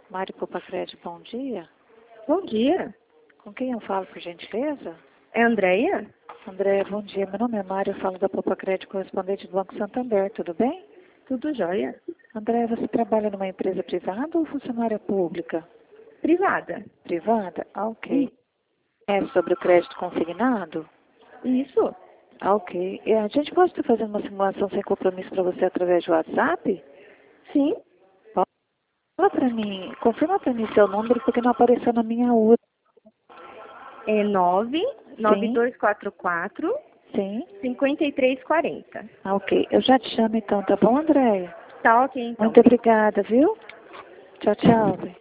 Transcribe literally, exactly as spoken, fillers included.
Mário Popacred, bom dia. Bom dia. Com quem eu falo, por gentileza? É a Andréia? Andréia, bom dia. Meu nome é Mário, eu falo da Popacred, correspondente do Banco Santander, tudo bem? Tudo jóia. Andréia, você trabalha numa empresa privada ou funcionária pública? Privada. Privada? Ah, ok. É sobre o crédito consignado? Isso. Ah, ok. E a gente pode estar fazendo uma simulação sem compromisso para você através do WhatsApp? Sim. Fala para mim, confirma para mim seu número porque não apareceu na minha U. É nove nove dois quatro quatro, Sim. cinco três quatro zero. Ah, ok. Eu já te chamo então, tá bom, Andréia? Tá ok, então. Muito obrigada, viu? Tchau, tchau.